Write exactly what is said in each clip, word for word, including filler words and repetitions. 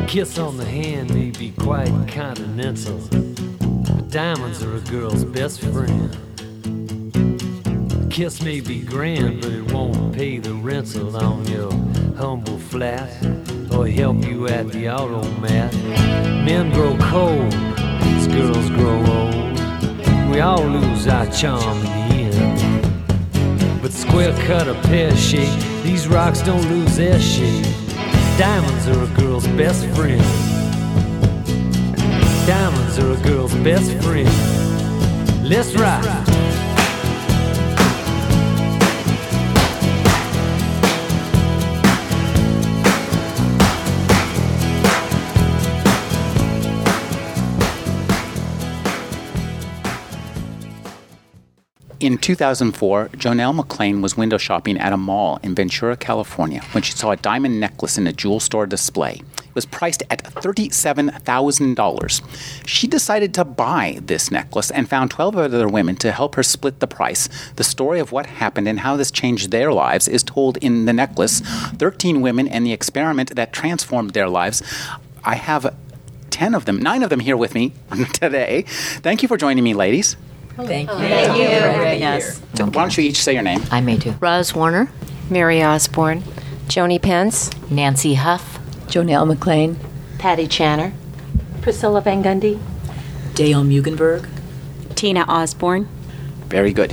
kiss on the hand may be quite continental, but diamonds are a girl's best friend. A kiss may be grand, but it won't pay the rental on your humble flat or help you at the automat. Men grow cold as girls grow old. We all lose our charm in the end. But square cut or pear shape, these rocks don't lose their shape. Diamonds are a girl's best friend. Diamonds are a girl's best friend. Let's ride. In two thousand four, Jonelle McClain was window shopping at a mall in Ventura, California, when she saw a diamond necklace in a jewel store display. It was priced at thirty-seven thousand dollars. She decided to buy this necklace and found twelve other women to help her split the price. The story of what happened and how this changed their lives is told in The Necklace, thirteen Women and the Experiment That Transformed Their Lives. I have ten of them, nine of them here with me today. Thank you for joining me, ladies. Thank you. Thank you for having us. Why don't you each say your name? I may too. Roz Warner, Mary Osborne, Joni Pence, Nancy Huff, Jonelle McClain, Patty Channer, Priscilla Van Gundy, Dale Mugenberg, Tina Osborne. Very good.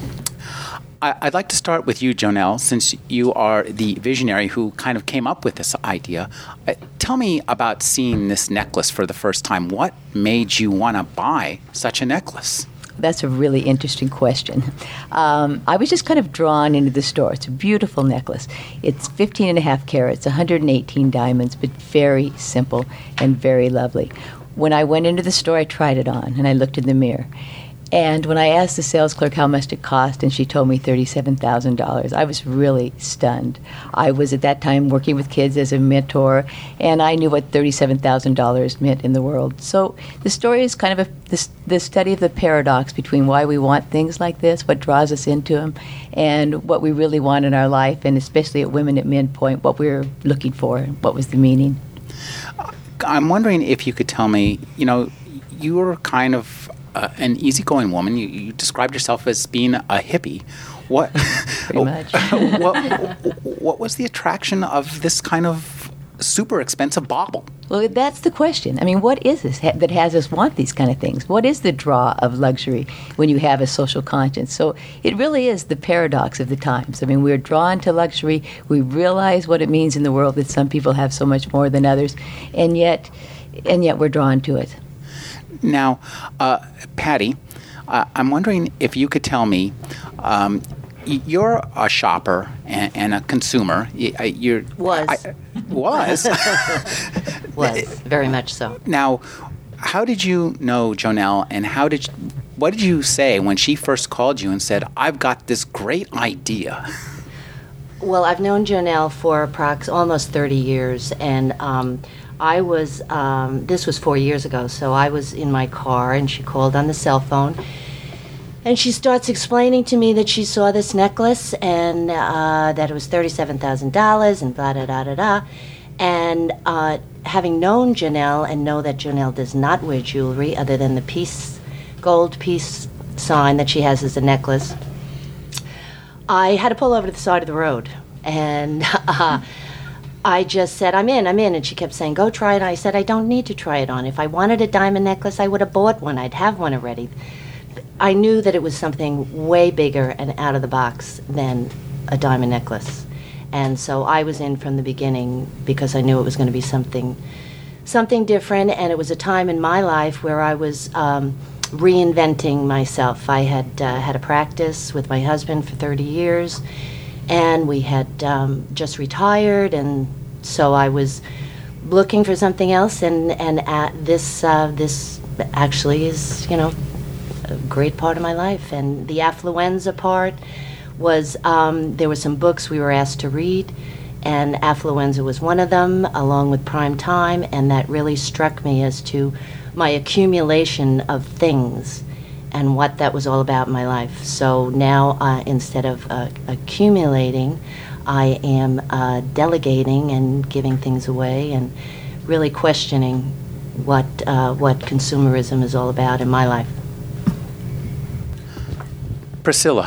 I- I'd like to start with you, Jonelle, since you are the visionary who kind of came up with this idea. Uh, tell me about seeing this necklace for the first time. What made you want to buy such a necklace? That's a really interesting question. Um, I was just kind of drawn into the store. It's a beautiful necklace. It's fifteen and a half carats, one hundred eighteen diamonds, but very simple and very lovely. When I went into the store, I tried it on, and I looked in the mirror. And when I asked the sales clerk how much it cost, and she told me thirty-seven thousand dollars, I was really stunned. I was at that time working with kids as a mentor, and I knew what thirty-seven thousand dollars meant in the world. So the story is kind of a, the, the study of the paradox between why we want things like this, what draws us into them, and what we really want in our life, and especially at Women at Men Point, what we're looking for, what was the meaning. I'm wondering if you could tell me, you know, you were kind of Uh, an easygoing woman. You, you described yourself as being a hippie. What? Pretty much. what, what was the attraction of this kind of super expensive bauble? Well, that's the question. I mean, what is this ha- that has us want these kind of things? What is the draw of luxury when you have a social conscience? So it really is the paradox of the times. I mean, we're drawn to luxury. We realize what it means in the world that some people have so much more than others, and yet, and yet we're drawn to it. Now, uh, Patty, uh, I'm wondering if you could tell me, um, y- you're a shopper and, and a consumer. Y- uh, you're Was. I, was. was very much so. Now, how did you know Jonelle, and how did you, what did you say when she first called you and said, "I've got this great idea"? Well, I've known Jonelle for approx almost thirty years, and um, I was, um, this was four years ago, so I was in my car, and she called on the cell phone, and she starts explaining to me that she saw this necklace, and uh, that it was thirty-seven thousand dollars, and blah-da-da-da-da, and uh, having known Jonelle, and know that Jonelle does not wear jewelry other than the peace, gold peace sign that she has as a necklace, I had to pull over to the side of the road, and uh, I just said, I'm in, I'm in, and she kept saying, go try it on. I said, I don't need to try it on. If I wanted a diamond necklace, I would have bought one. I'd have one already. I knew that it was something way bigger and out of the box than a diamond necklace. And so I was in from the beginning because I knew it was going to be something something different, and it was a time in my life where I was um, reinventing myself. I had uh, had a practice with my husband for thirty years, and we had um, just retired, and so I was looking for something else, and, and at this, uh, this actually is, you know, a great part of my life. And the affluenza part was, um, there were some books we were asked to read, and affluenza was one of them, along with Prime Time, and that really struck me as to my accumulation of things and what that was all about in my life. So now, uh, instead of uh, accumulating, I am uh, delegating and giving things away and really questioning what uh, what consumerism is all about in my life. Priscilla,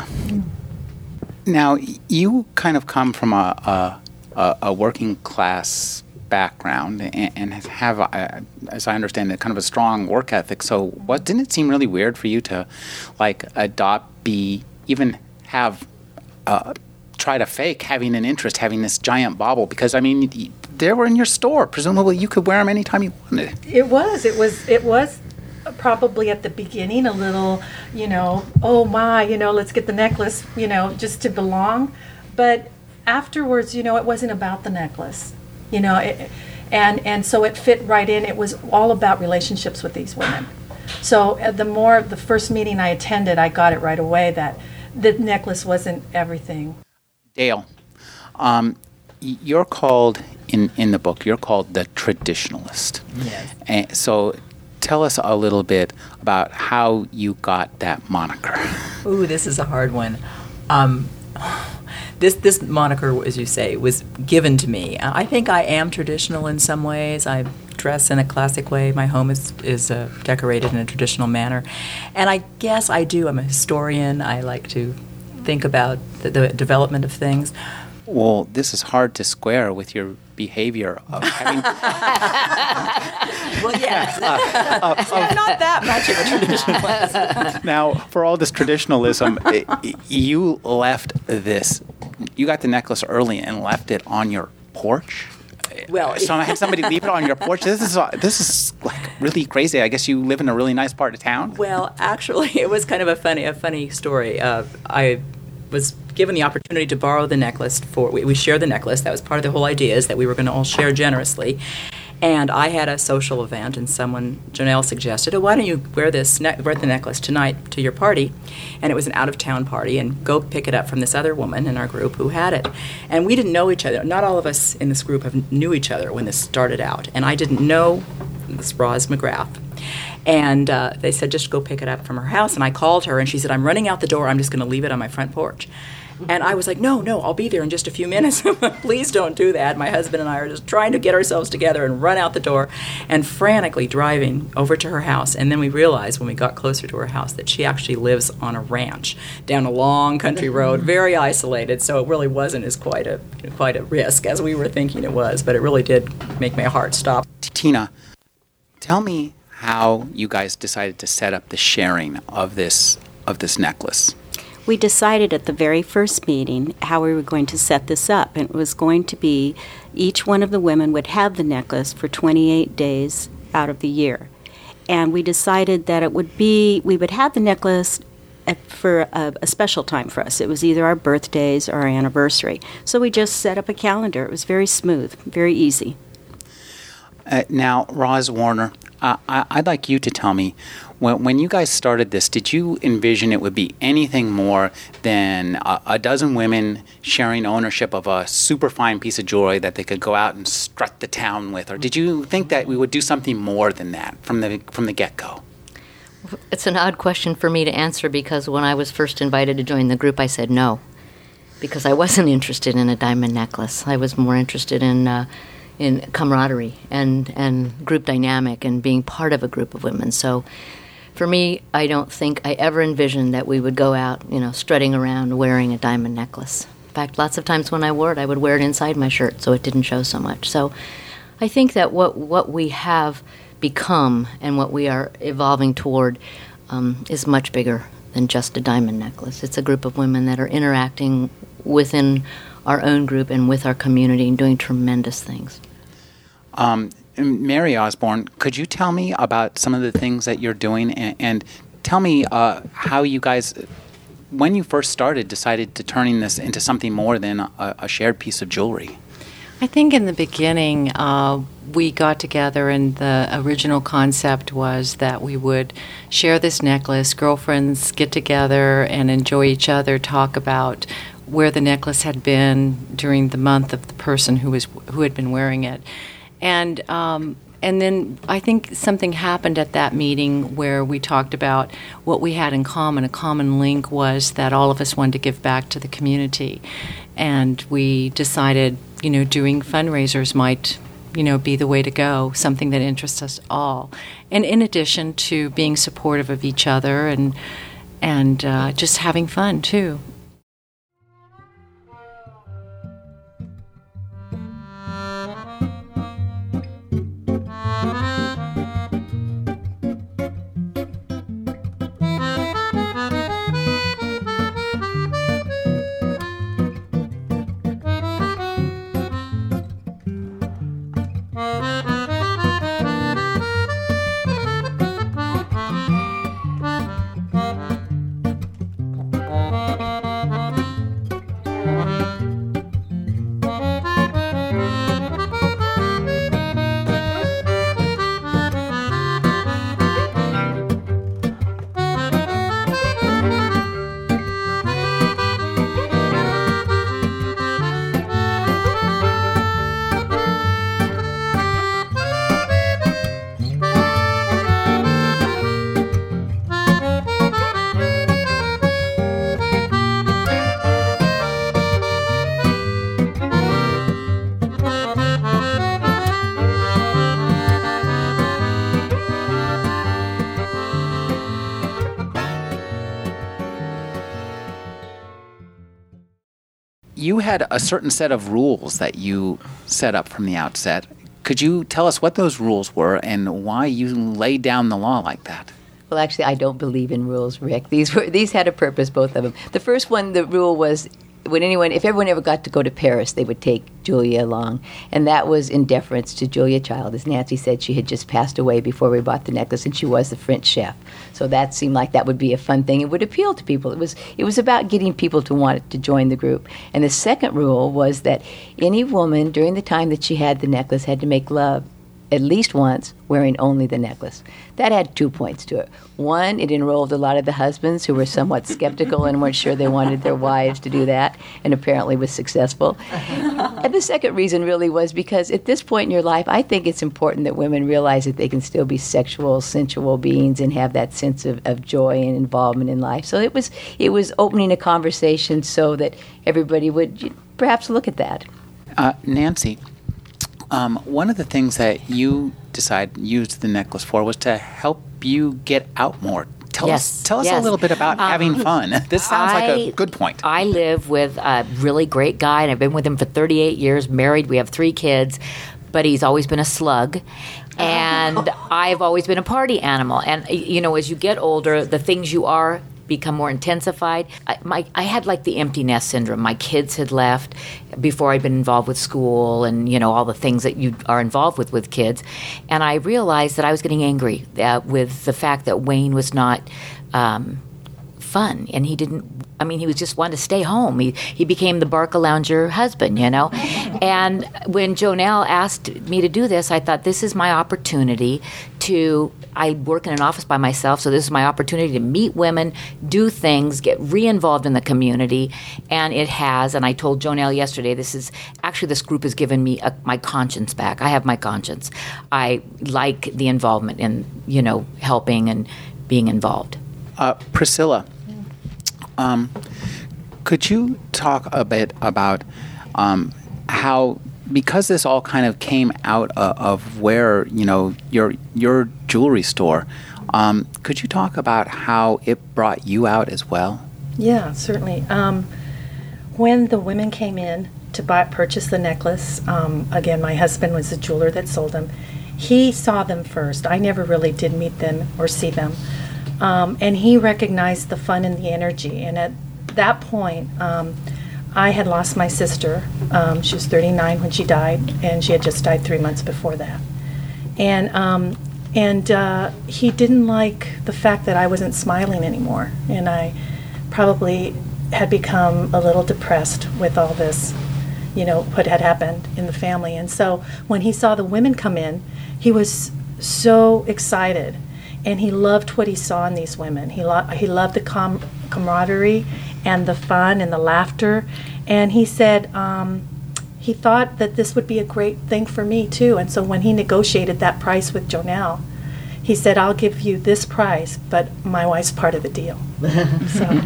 now you kind of come from a a, a working class background and, and have, uh, as I understand it, kind of a strong work ethic. So, what didn't it seem really weird for you to, like, adopt, be, even have, uh, try to fake having an interest, having this giant bauble? Because I mean, they were in your store. Presumably, you could wear them anytime you wanted. It was. It was. It was. Probably at the beginning a little, you know, oh my, you know, let's get the necklace, you know, just to belong. But afterwards, you know, it wasn't about the necklace, you know, it, and and so it fit right in. It was all about relationships with these women. So uh, the more, the first meeting I attended, I got it right away that the necklace wasn't everything. Dale, um, you're called, in, in the book, you're called the traditionalist. Yes. And so tell us a little bit about how you got that moniker. Ooh, this is a hard one. Um, this this moniker, as you say, was given to me. I think I am traditional in some ways. I dress in a classic way. My home is is uh, decorated in a traditional manner, and I guess I do. I'm a historian. I like to think about the, the development of things. Well, this is hard to square with your behavior of having. Well, yes. Uh, uh, uh, not that much of a traditionalist. Now, for all this traditionalism, it, you left this. You got the necklace early and left it on your porch. Well, so I had somebody leave it on your porch. This is this is like really crazy. I guess you live in a really nice part of town. Well, actually, it was kind of a funny a funny story. Uh, I was given the opportunity to borrow the necklace for we, we share the necklace. That was part of the whole idea, is that we were going to all share generously. And I had a social event, and someone, Janelle, suggested, oh, why don't you wear this ne- wear the necklace tonight to your party? And it was an out-of-town party, and go pick it up from this other woman in our group who had it. And we didn't know each other. Not all of us in this group have, knew each other when this started out. And I didn't know this Roz McGrath. And uh, they said, just go pick it up from her house. And I called her, and she said, I'm running out the door. I'm just going to leave it on my front porch. And I was like, no, no, I'll be there in just a few minutes. Please don't do that. My husband and I are just trying to get ourselves together and run out the door and frantically driving over to her house. And then we realized when we got closer to her house that she actually lives on a ranch down a long country road, very isolated. So it really wasn't as quite a quite a risk as we were thinking it was. But it really did make my heart stop. Tina, tell me how you guys decided to set up the sharing of this of this necklace. We decided at the very first meeting how we were going to set this up. And it was going to be each one of the women would have the necklace for twenty-eight days out of the year. And we decided that it would be, we would have the necklace at, for a, a special time for us. It was either our birthdays or our anniversary. So we just set up a calendar. It was very smooth, very easy. Uh, now, Roz Warner, uh, I, I'd like you to tell me, when, when you guys started this, did you envision it would be anything more than a, a dozen women sharing ownership of a super fine piece of jewelry that they could go out and strut the town with? Or did you think that we would do something more than that from the from the get-go? It's an odd question for me to answer, because when I was first invited to join the group, I said no, because I wasn't interested in a diamond necklace. I was more interested in uh, in camaraderie and, and group dynamic and being part of a group of women. So for me, I don't think I ever envisioned that we would go out, you know, strutting around wearing a diamond necklace. In fact, lots of times when I wore it, I would wear it inside my shirt so it didn't show so much. So I think that what, what we have become and what we are evolving toward um, is much bigger than just a diamond necklace. It's a group of women that are interacting within our own group and with our community and doing tremendous things. Um, Mary Osborne, could you tell me about some of the things that you're doing, and, and tell me uh, how you guys, when you first started, decided to turning this into something more than a, a shared piece of jewelry? I think in the beginning, uh, we got together, and the original concept was that we would share this necklace, girlfriends get together and enjoy each other, talk about where the necklace had been during the month of the person who was who had been wearing it. And um, and then I think something happened at that meeting where we talked about what we had in common. A common link was that all of us wanted to give back to the community. And we decided, you know, doing fundraisers might, you know, be the way to go, something that interests us all. And in addition to being supportive of each other and, and uh, just having fun, too. You had a certain set of rules that you set up from the outset. Could you tell us what those rules were and why you laid down the law like that? Well, actually, I don't believe in rules, Rick. These were these had a purpose, both of them. The first one, the rule was when anyone, if everyone ever got to go to Paris, they would take Julia along, and that was in deference to Julia Child. As Nancy said, she had just passed away before we bought the necklace, and she was the French chef. So that seemed like that would be a fun thing. It would appeal to people. It was it was about getting people to want to join the group. And the second rule was that any woman during the time that she had the necklace had to make love at least once, wearing only the necklace. That had two points to it. One, it enrolled a lot of the husbands who were somewhat skeptical and weren't sure they wanted their wives to do that, and apparently was successful. And the second reason really was because at this point in your life, I think it's important that women realize that they can still be sexual, sensual beings and have that sense of, of joy and involvement in life. So it was it was opening a conversation so that everybody would perhaps look at that. Uh, Nancy, Um, one of the things that you decided used the necklace for was to help you get out more. Tell yes, us, tell us yes. a little bit about um, having fun. This sounds I, like a good point. I live with a really great guy, and I've been with him for thirty-eight years, married. We have three kids, but he's always been a slug. And I've always been a party animal. And, you know, as you get older, the things you are become more intensified. I, my, I had like the empty nest syndrome. My kids had left before I'd been involved with school and, you know, all the things that you are involved with with kids. And I realized that I was getting angry uh, with the fact that Wayne was not um, fun. And he didn't, I mean, he was just wanted to stay home. He, he became the Barcalounger husband, you know. And when Jonelle asked me to do this, I thought, this is my opportunity to, I work in an office by myself, so this is my opportunity to meet women, do things, get re-involved in the community. And it has, and I told Jonelle yesterday, this is, actually this group has given me a, my conscience back. I have my conscience. I like the involvement in, you know, helping and being involved. Uh, Priscilla, um, could you talk a bit about um, how, because this all kind of came out of, of where, you know, your your jewelry store, um, could you talk about how it brought you out as well? Yeah, certainly. Um, when the women came in to buy, purchase the necklace, um, again, my husband was the jeweler that sold them. He saw them first. I never really did meet them or see them. Um, and he recognized the fun and the energy. And at that point, um, I had lost my sister. Um, she was thirty-nine when she died, and she had just died three months before that. And um, and uh, he didn't like the fact that I wasn't smiling anymore. And I probably had become a little depressed with all this, you know, what had happened in the family. And so when he saw the women come in, he was so excited. And he loved what he saw in these women. He, lo- he loved the com- camaraderie and the fun and the laughter. And he said um, he thought that this would be a great thing for me, too. And so when he negotiated that price with Jonelle, he said, I'll give you this price, but my wife's part of the deal. So,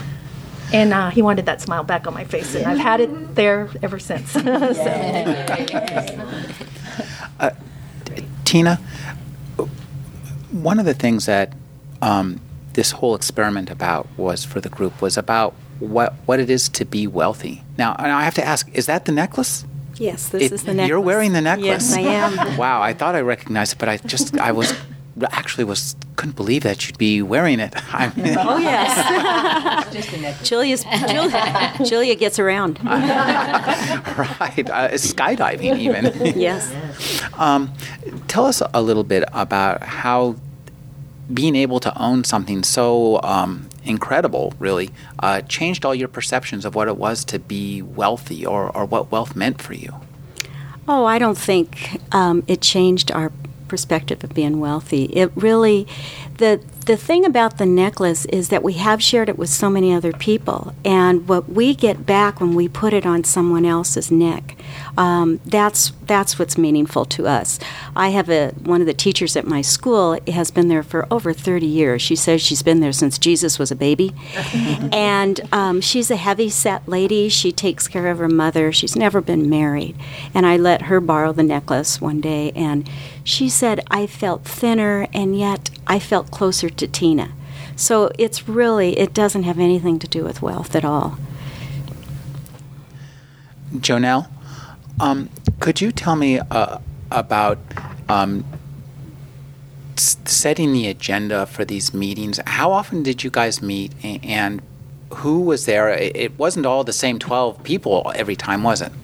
and uh, he wanted that smile back on my face, and I've had it there ever since. So. Uh, Tina, one of the things that um, this whole experiment about was for the group was about what what it is to be wealthy. Now, and I have to ask, is that the necklace? Yes, this It- is the necklace. You're wearing the necklace. Yes, I am. Wow, I thought I recognized it, but I just I was actually was couldn't believe that you'd be wearing it. I mean, Oh, yes. Julia's, Julia, Julia gets around. right, uh, skydiving even. Yes. Um, tell us a little bit about how being able to own something so um, incredible, really, uh, changed all your perceptions of what it was to be wealthy or, or what wealth meant for you. Oh, I don't think um, it changed our perspective of being wealthy. It really, the the thing about the necklace is that we have shared it with so many other people, and what we get back when we put it on someone else's neck, um, that's that's what's meaningful to us. I have a one of the teachers at my school has been there for over thirty years. She says she's been there since Jesus was a baby, and um, she's a heavy-set lady. She takes care of her mother. She's never been married, and I let her borrow the necklace one day, and she said, I felt thinner, and yet I felt closer to Tina. So it's really, it doesn't have anything to do with wealth at all. Jonelle, um, could you tell me uh, about um, s- setting the agenda for these meetings? How often did you guys meet, a- and who was there? It it wasn't all the same twelve people every time, was it?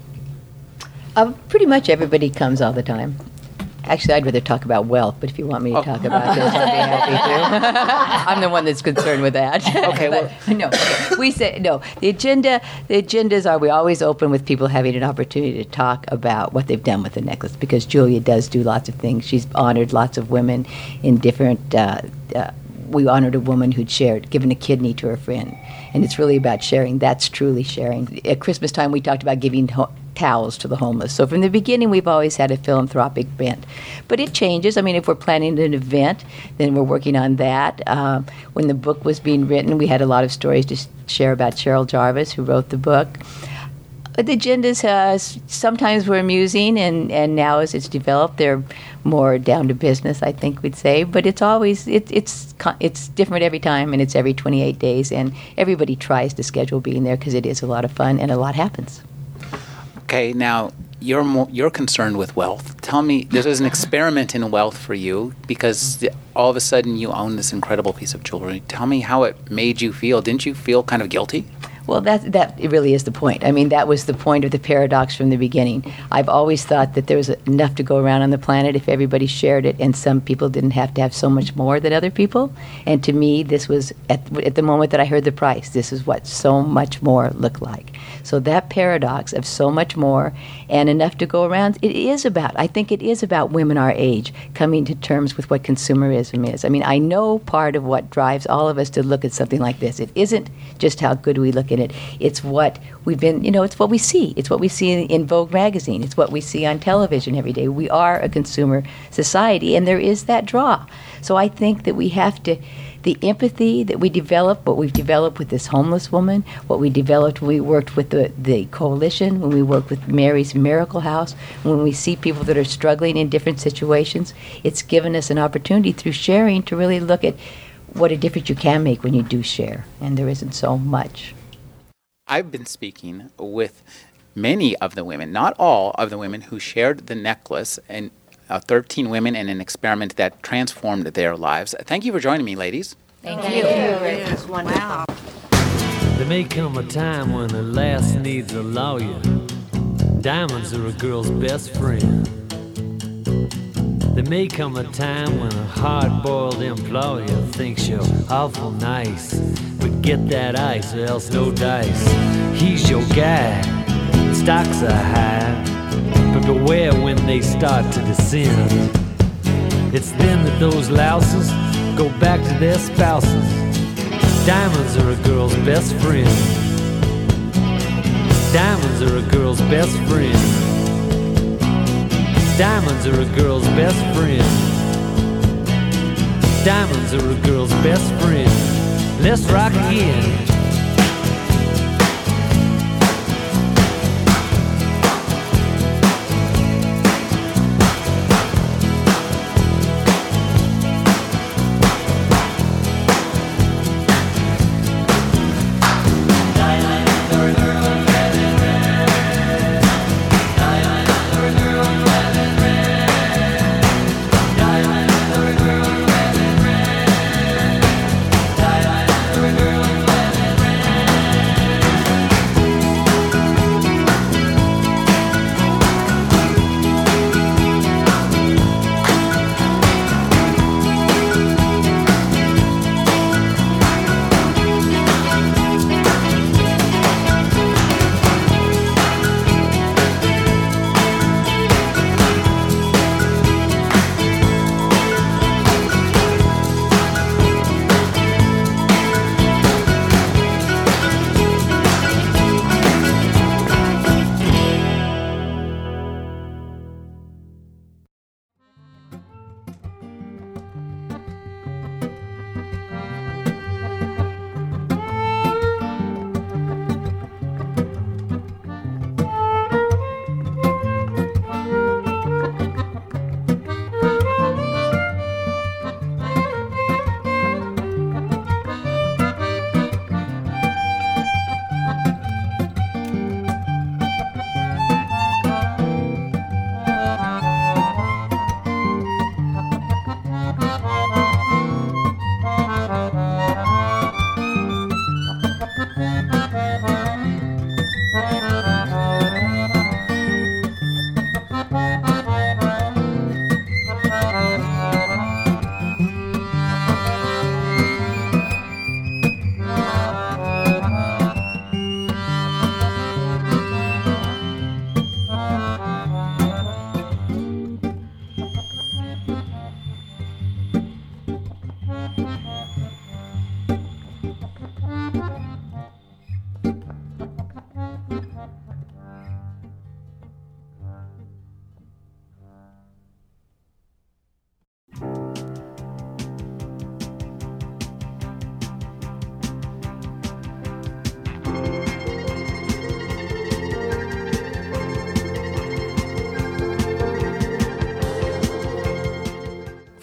Uh, pretty much everybody comes all the time. Actually, I'd rather talk about wealth, but if you want me to talk about this, I'd be happy to. I'm the one that's concerned with that. Okay, well, But, no, okay. we say no. The agenda, the agendas are we always open with people having an opportunity to talk about what they've done with the necklace, because Julia does do lots of things. She's honored lots of women in different. Uh, uh, we honored a woman who'd shared, given a kidney to her friend, and it's really about sharing. That's truly sharing. At Christmas time, we talked about giving ho- towels to the homeless. So from the beginning, we've always had a philanthropic bent. But it changes. I mean, if we're planning an event, then we're working on that. Uh, when the book was being written, we had a lot of stories to s- share about Cheryl Jarvis, who wrote the book. The agendas uh, s- sometimes were amusing, and, and now as it's developed, they're more down to business, I think we'd say. But it's always, it, it's co- it's different every time, and it's every twenty-eight days, and everybody tries to schedule being there because it is a lot of fun, and a lot happens. Okay, now you're more, you're concerned with wealth. Tell me, this is an experiment in wealth for you because the, all of a sudden you own this incredible piece of jewelry. Tell me how it made you feel. Didn't you feel kind of guilty? Well, that that really is the point. I mean, that was the point of the paradox from the beginning. I've always thought that there was enough to go around on the planet if everybody shared it, and some people didn't have to have so much more than other people. And to me, this was, at, at the moment that I heard the price, this is what so much more looked like. So that paradox of so much more and enough to go around, it is about, I think it is about women our age coming to terms with what consumerism is. I mean, I know part of what drives all of us to look at something like this. It isn't just how good we look at it. It's what we've been, you know, it's what we see. It's what we see in, in Vogue magazine. It's what we see on television every day. We are a consumer society, and there is that draw. So I think that we have to, the empathy that we develop, what we've developed with this homeless woman, what we developed when we worked with the, the coalition, when we worked with Mary's Miracle House, when we see people that are struggling in different situations, it's given us an opportunity through sharing to really look at what a difference you can make when you do share, and there isn't so much. I've been speaking with many of the women, not all of the women who shared the necklace, and uh, thirteen women in an experiment that transformed their lives. Thank you for joining me, ladies. Thank Thank you. you. It was wonderful. There may come a time when a lass needs a lawyer. Diamonds are a girl's best friend. There may come a time when a hard-boiled employer thinks you're awful nice, but get that ice or else no dice. He's your guy, stocks are high, but beware when they start to descend. It's then that those louses go back to their spouses. Diamonds are a girl's best friend. Diamonds are a girl's best friend. Diamonds are a girl's best friend. Diamonds are a girl's best friend. Let's rock again.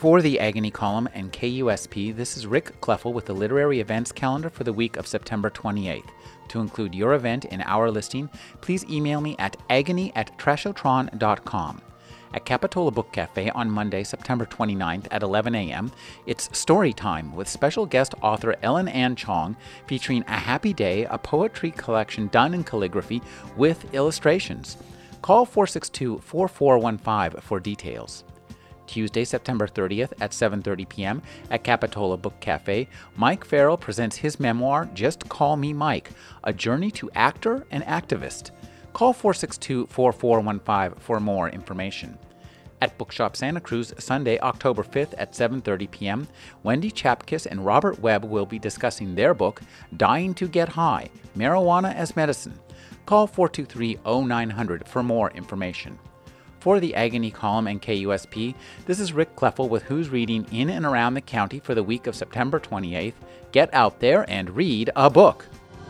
For the Agony Column and K U S P, this is Rick Kleffel with the literary events calendar for the week of September twenty-eighth. To include your event in our listing, please email me at agony at trashotron dot com. At Capitola Book Cafe on Monday, September twenty-ninth at eleven a.m., it's Story Time with special guest author Ellen Ann Chong featuring A Happy Day, a poetry collection done in calligraphy with illustrations. Call four six two, four four one five for details. Tuesday, September thirtieth at seven thirty p.m. at Capitola Book Cafe, Mike Farrell presents his memoir, Just Call Me Mike, A Journey to Actor and Activist. Call four six two, four four one five for more information. At Bookshop Santa Cruz, Sunday, October fifth at seven thirty p.m., Wendy Chapkiss and Robert Webb will be discussing their book, Dying to Get High, Marijuana as Medicine. Call four two three, oh nine hundred for more information. For the Agony Column and K U S P, this is Rick Kleffel with Who's Reading in and around the county for the week of September twenty-eighth. Get out there and read a book.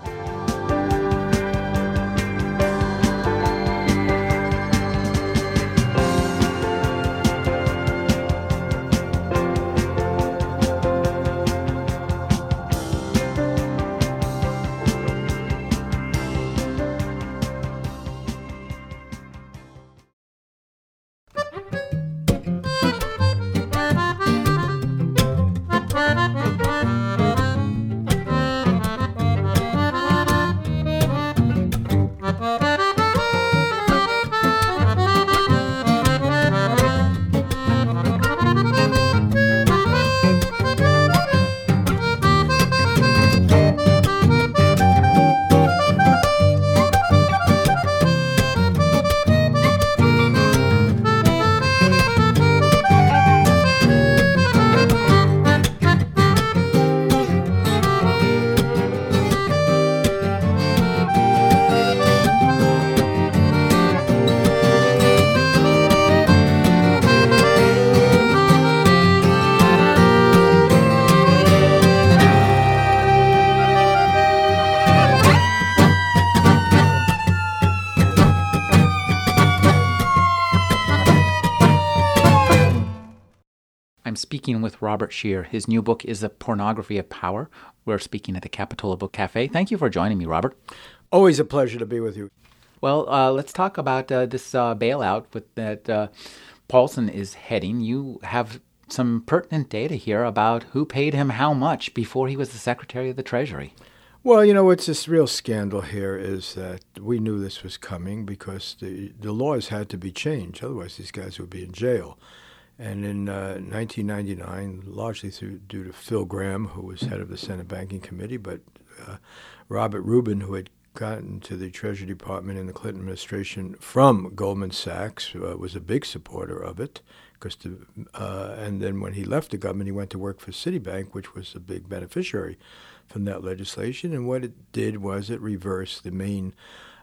I'm speaking with Robert Scheer. His new book is The Pornography of Power. We're speaking at the Capitola Book Cafe. Thank you for joining me, Robert. Always a pleasure to be with you. Well, uh, let's talk about uh, this uh, bailout with, that uh, Paulson is heading. You have some pertinent data here about who paid him how much before he was the Secretary of the Treasury. Well, you know, what's this real scandal here is that we knew this was coming because the, the laws had to be changed. Otherwise, these guys would be in jail. And in uh, nineteen ninety-nine, largely through, due to Phil Gramm, who was head of the Senate Banking Committee, but uh, Robert Rubin, who had gotten to the Treasury Department in the Clinton administration from Goldman Sachs, uh, was a big supporter of it. Because the, uh, and then when he left the government, he went to work for Citibank, which was a big beneficiary from that legislation. And what it did was it reversed the main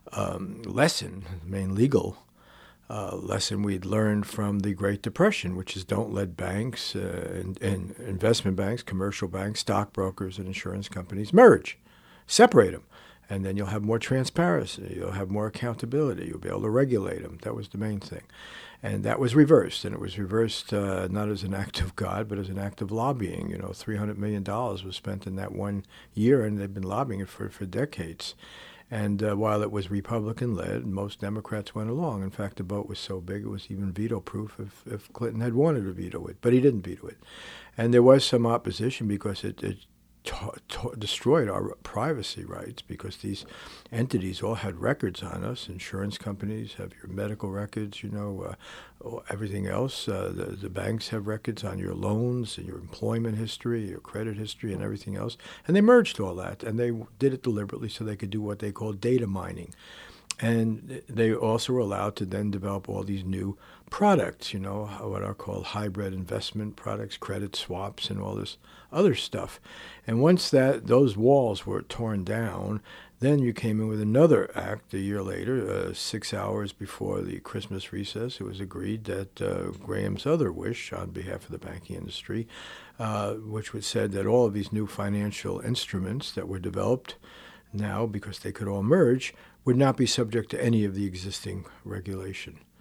um, lesson, the main legal Uh, lesson we'd learned from the Great Depression, which is don't let banks uh, and, and investment banks, commercial banks, stockbrokers, and insurance companies merge. Separate them, and then you'll have more transparency. You'll have more accountability. You'll be able to regulate them. That was the main thing. And that was reversed, and it was reversed uh, not as an act of God, but as an act of lobbying. You know, three hundred million dollars was spent in that one year, and they've been lobbying it for, for decades. And uh, while it was Republican-led, most Democrats went along. In fact, the vote was so big it was even veto-proof if, if Clinton had wanted to veto it. But he didn't veto it. And there was some opposition because it, it t- t- destroyed our privacy rights because these entities all had records on us. Insurance companies have your medical records, you know, uh, everything else. Uh, the, the banks have records on your loans and your employment history, your credit history, and everything else. And they merged all that, and they did it deliberately so they could do what they call data mining. And they also were allowed to then develop all these new products, you know, what are called hybrid investment products, credit swaps, and all this other stuff. And once that those walls were torn down, then you came in with another act a year later, uh, six hours before the Christmas recess. It was agreed that uh, Graham's other wish on behalf of the banking industry, uh, which was said that all of these new financial instruments that were developed now, because they could all merge, would not be subject to any of the existing regulation.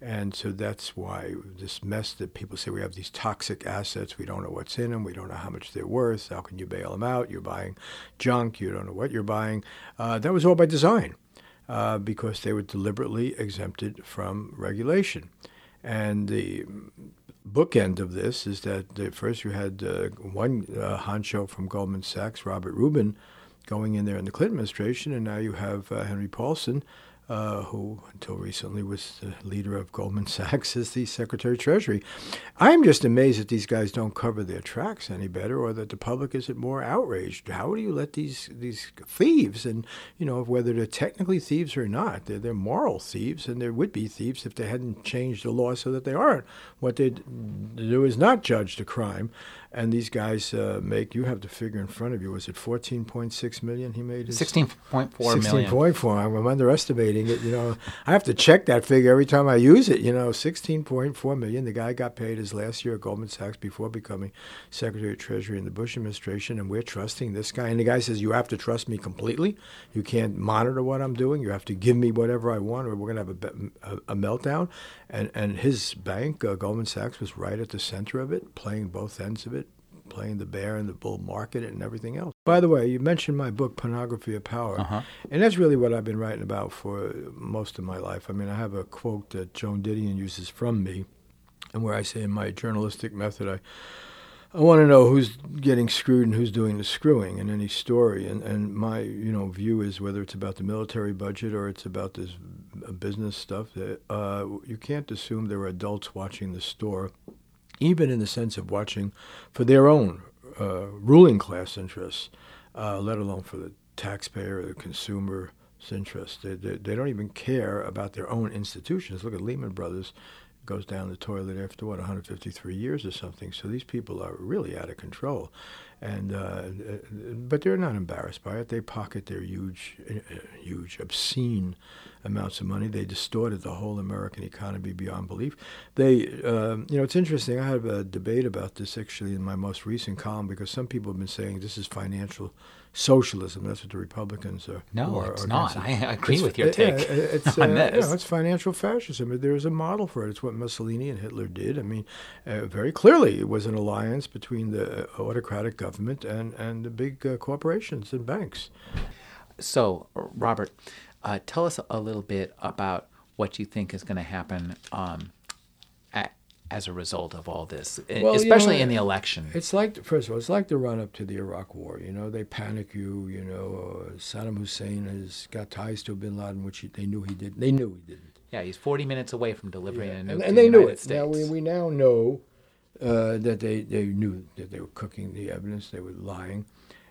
And so that's why this mess that people say we have these toxic assets, we don't know what's in them, we don't know how much they're worth, how can you bail them out, you're buying junk, you don't know what you're buying. Uh, that was all by design uh, because they were deliberately exempted from regulation. And the bookend of this is that the, first you had uh, one uh, honcho from Goldman Sachs, Robert Rubin, going in there in the Clinton administration, and now you have uh, Henry Paulson, Uh, who until recently was the leader of Goldman Sachs as the Secretary of Treasury. I'm just amazed that these guys don't cover their tracks any better, or that the public isn't more outraged. How do you let these these thieves, and you know, whether they're technically thieves or not, they're, they're moral thieves, and there would be thieves if they hadn't changed the law so that they aren't. What they do is not judge the crime. And these guys uh, make, you have the figure in front of you, was it fourteen point six million he made? His, sixteen point four million. sixteen point four. I'm underestimating it. You know, I have to check that figure every time I use it. You know, sixteen point four million. The guy got paid his last year at Goldman Sachs before becoming Secretary of Treasury in the Bush administration, and we're trusting this guy. And the guy says, you have to trust me completely. You can't monitor what I'm doing. You have to give me whatever I want, or we're going to have a, a, a meltdown. And, and his bank, uh, Goldman Sachs, was right at the center of it, playing both ends of it, playing the bear and the bull market and everything else. By the way, you mentioned my book, Pornography of Power, uh-huh. and that's really what I've been writing about for most of my life. I mean, I have a quote that Joan Didion uses from me, and where I say in my journalistic method, I I want to know who's getting screwed and who's doing the screwing in any story. And, and my, you know, view is whether it's about the military budget or it's about this business stuff, that uh, you can't assume there are adults watching the store, even in the sense of watching for their own uh, ruling class interests, uh, let alone for the taxpayer or the consumer's interests. They, they, they don't even care about their own institutions. Look at Lehman Brothers. Goes down the toilet after, what, one hundred fifty-three years or something. So these people are really out of control. And uh, but they're not embarrassed by it. They pocket their huge, uh, huge, obscene amounts of money. They distorted the whole American economy beyond belief. They, uh, you know, it's interesting. I have a debate about this actually in my most recent column, because some people have been saying this is financial socialism. That's what the Republicans are. No, are, it's are not. I agree it's, with your take yeah, it's, on uh, this. You know, it's financial fascism. There's a model for it. It's what Mussolini and Hitler did. I mean, uh, very clearly it was an alliance between the autocratic government and, and the big uh, corporations and banks. So, Robert, uh, tell us a little bit about what you think is going to happen um, at, as a result of all this, well, especially you know, in the election. It's like, first of all, it's like the run-up to the Iraq War. You know, they panic you. You know, uh, Saddam Hussein has got ties to Bin Laden, which he, they knew he did. They knew he didn't. Yeah, he's forty minutes away from delivering Yeah. a nuke and, to and the they knew United it. States. Now we, we now know uh, that they, they knew that they were cooking the evidence. They were lying.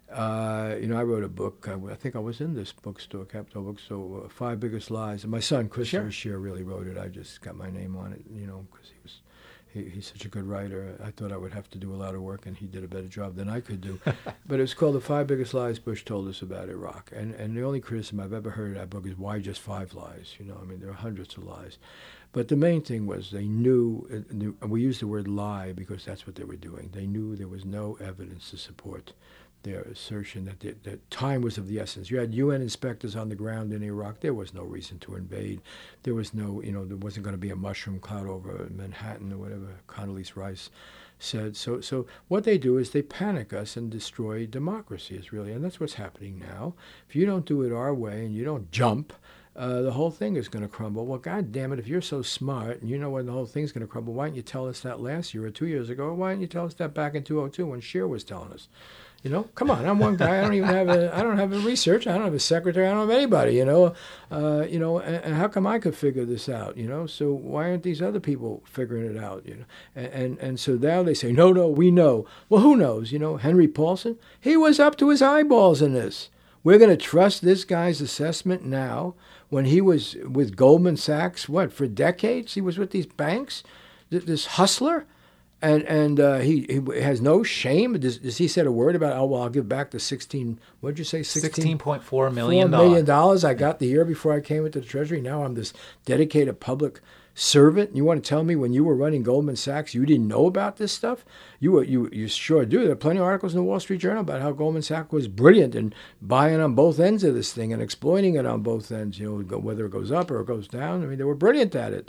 Uh, you know, I wrote a book. I, I think I was in this bookstore, Capitol Bookstore, uh, Five Biggest Lies. And my son, Christopher Scheer, really wrote it. I just got my name on it, you know, because he was he, he's such a good writer. I thought I would have to do a lot of work, and he did a better job than I could do. But it was called The Five Biggest Lies Bush Told Us About Iraq. And, and the only criticism I've ever heard of that book is, why just five lies? You know, I mean, there are hundreds of lies. But the main thing was they knew, and we use the word lie because that's what they were doing. They knew there was no evidence to support their assertion that, the, that time was of the essence. You had U N inspectors on the ground in Iraq. There was no reason to invade. There was no, you know, there wasn't going to be a mushroom cloud over Manhattan or whatever Condoleezza Rice said. So, so what they do is they panic us and destroy democracy, is really, and that's what's happening now. If you don't do it our way and you don't jump, Uh, the whole thing is going to crumble. Well, God damn it, if you're so smart and you know when the whole thing's going to crumble, why didn't you tell us that last year or two years ago? Or why didn't you tell us that back in two thousand two when Scheer was telling us? You know, come on, I'm one guy. I don't even have a, I don't have a research. I don't have a secretary. I don't have anybody, you know. Uh, you know, and, and how come I could figure this out, you know? So why aren't these other people figuring it out, you know? And, and, and so now they say, no, no, we know. Well, who knows, you know? Henry Paulson, he was up to his eyeballs in this. We're going to trust this guy's assessment now when he was with Goldman Sachs, what, for decades? He was with these banks, this hustler, and and uh, he, he has no shame. Does, does he said a word about, oh, well, I'll give back the sixteen, what did you say? sixteen point four million dollars. four million dollars I got the year before I came into the Treasury. Now I'm this dedicated public servant. You want to tell me when you were running Goldman Sachs, you didn't know about this stuff? You were, you you sure do. There are plenty of articles in the Wall Street Journal about how Goldman Sachs was brilliant in buying on both ends of this thing and exploiting it on both ends, you know, whether it goes up or it goes down. I mean, they were brilliant at it.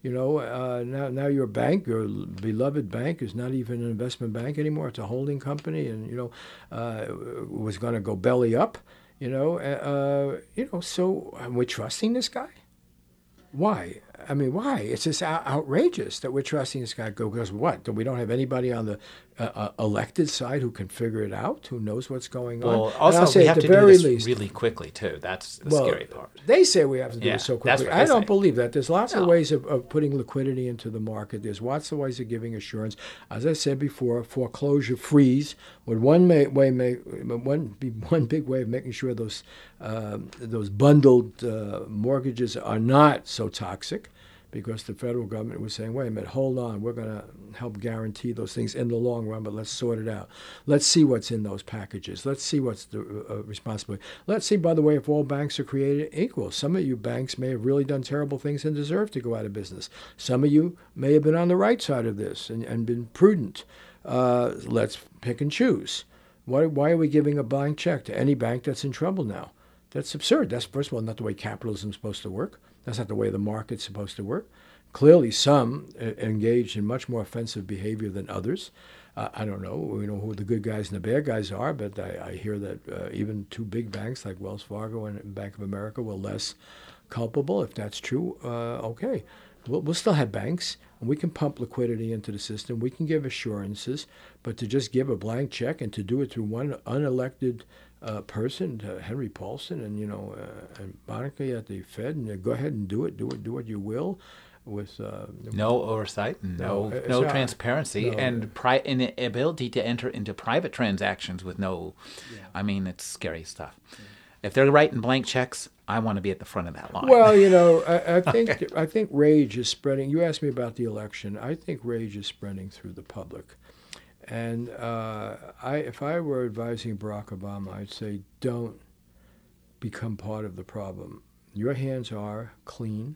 You know, uh, now now your bank, your beloved bank, is not even an investment bank anymore. It's a holding company, and you know, uh, was going to go belly up. You know, uh, you know. So are we trusting this guy? Why? I mean, why? It's just out- outrageous that we're trusting this guy. Because what? That we don't have anybody on the uh, uh, elected side who can figure it out, who knows what's going on. Well, And also I'll say we at have the to do very this least, really quickly too. That's the well, scary part. They say we have to do Yeah, it so that's quickly. what I they don't say. believe that. There's lots No. of ways of, of putting liquidity into the market. There's lots of ways of giving assurance. As I said before, foreclosure freeze would one may, way make one be one big way of making sure those uh, those bundled uh, mortgages are not so toxic. Because the federal government was saying, wait a minute, hold on, we're going to help guarantee those things in the long run, but let's sort it out. Let's see what's in those packages. Let's see what's the uh, responsibility. Let's see, by the way, if all banks are created equal. Some of you banks may have really done terrible things and deserve to go out of business. Some of you may have been on the right side of this and, and been prudent. Uh, let's pick and choose. Why, why are we giving a blank check to any bank that's in trouble now? That's absurd. That's, first of all, not the way capitalism is supposed to work. That's not the way the market's supposed to work. Clearly, some uh, engage in much more offensive behavior than others. Uh, I don't know. We know who the good guys and the bad guys are, but I, I hear that uh, even two big banks like Wells Fargo and Bank of America were less culpable. If that's true, uh, okay. We'll, we'll still have banks, and we can pump liquidity into the system. We can give assurances, but to just give a blank check and to do it through one unelected uh, person, uh, Henry Paulson, and you know, uh, and Monica at the Fed, and uh, go ahead and do it, do it, do what you will, with uh, no oversight, no no, no not- transparency, no. and pri- an ability to enter into private transactions with no. Yeah. I mean, it's scary stuff. If they're writing blank checks, I want to be at the front of that line. Well, you know, I, I think I think rage is spreading. You asked me about the election. I think rage is spreading through the public, and uh, I, if I were advising Barack Obama, I'd say don't become part of the problem. Your hands are clean.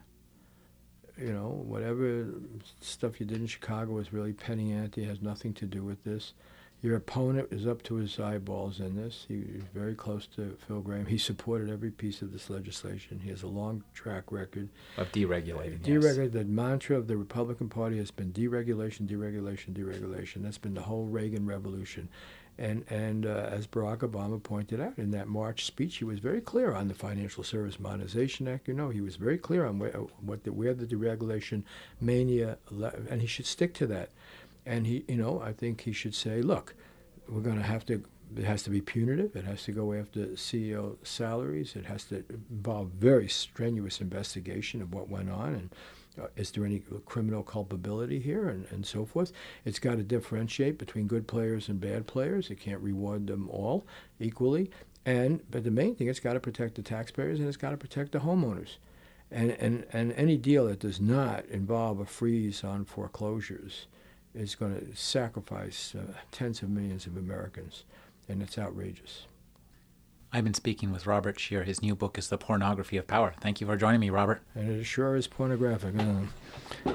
You know, whatever stuff you did in Chicago was really penny ante. It has nothing to do with this. Your opponent is up to his eyeballs in this. He was very close to Phil Gramm. He supported every piece of this legislation. He has a long track record. Of deregulating, Deregulate. The mantra of the Republican Party has been deregulation, deregulation, deregulation. That's been the whole Reagan revolution. And and uh, as Barack Obama pointed out in that March speech, he was very clear on the Financial Service Modernization Act. You know, he was very clear on where, what the, where the deregulation mania, le- and he should stick to that. And he, you know, I think he should say, look, we're going to have to, it has to be punitive. It has to go after C E O salaries. It has to involve very strenuous investigation of what went on and uh, is there any criminal culpability here and, and so forth. It's got to differentiate between good players and bad players. It can't reward them all equally. And but the main thing, it's got to protect the taxpayers and it's got to protect the homeowners. And, and, and any deal that does not involve a freeze on foreclosures is going to sacrifice uh, tens of millions of Americans, and it's outrageous. I've been speaking with Robert Scheer. His new book is The Pornography of Power. Thank you for joining me, Robert. And it sure is pornographic. Uh,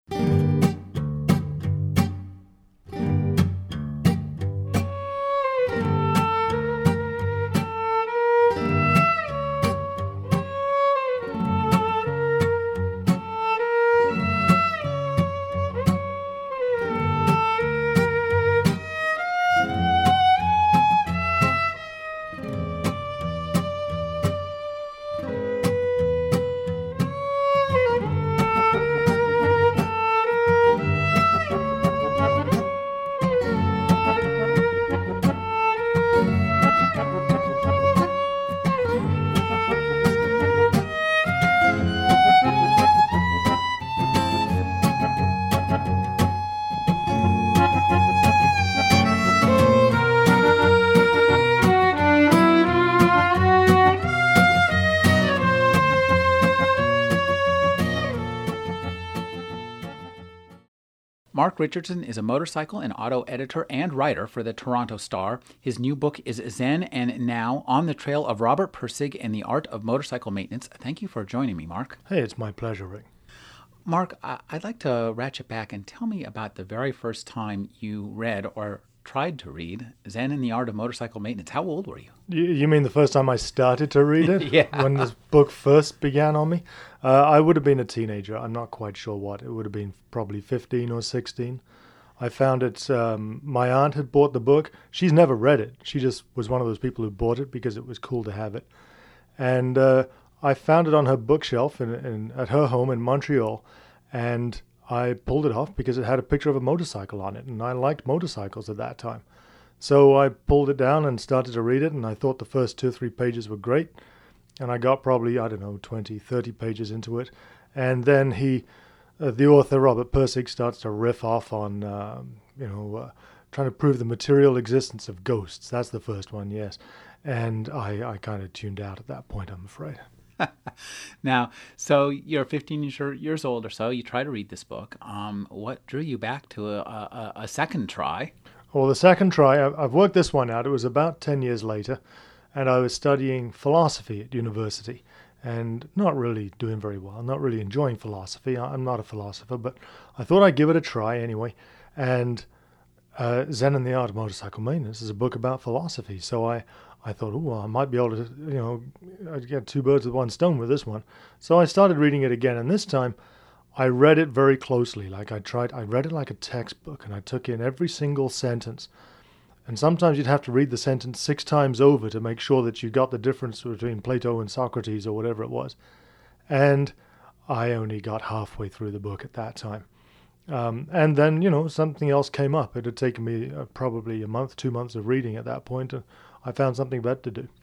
Mark Richardson is a motorcycle and auto editor and writer for the Toronto Star. His new book is Zen and Now, On the Trail of Robert Pirsig and the Art of Motorcycle Maintenance. Thank you for joining me, Mark. Hey, it's my pleasure, Rick. Mark, I'd like to ratchet back and tell me about the very first time you read or tried to read Zen and the Art of Motorcycle Maintenance. How old were you? You, you mean the first time I started to read it? Yeah. When this book first began on me? Uh, I would have been a teenager. I'm not quite sure what. It would have been probably fifteen or sixteen. I found it, um, my aunt had bought the book. She's never read it. She just was one of those people who bought it because it was cool to have it. And uh, I found it on her bookshelf in, in, at her home in Montreal, and I pulled it off because it had a picture of a motorcycle on it, and I liked motorcycles at that time. So I pulled it down and started to read it, and I thought the first two or three pages were great, and I got probably, I don't know, twenty, thirty pages into it, and then he... Uh, the author, Robert Pirsig, starts to riff off on, uh, you know, uh, trying to prove the material existence of ghosts. That's the first one, yes. And I, I kind of tuned out at that point, I'm afraid. Now, so you're fifteen years old or so. You try to read this book. Um, what drew you back to a, a, a second try? Well, the second try, I've worked this one out. It was about ten years later, and I was studying philosophy at university. And not really doing very well, not really enjoying philosophy. I'm not a philosopher, but I thought I'd give it a try anyway. And uh, Zen and the Art of Motorcycle Maintenance is a book about philosophy. So I, I thought, oh, well, I might be able to, you know, I'd get two birds with one stone with this one. So I started reading it again, and this time I read it very closely. Like I tried, I read it like a textbook, and I took in every single sentence. And sometimes you'd have to read the sentence six times over to make sure that you got the difference between Plato and Socrates or whatever it was. And I only got halfway through the book at that time. Um, and then, you know, something else came up. It had taken me uh, probably a month, two months of reading at that point, and I found something better to do.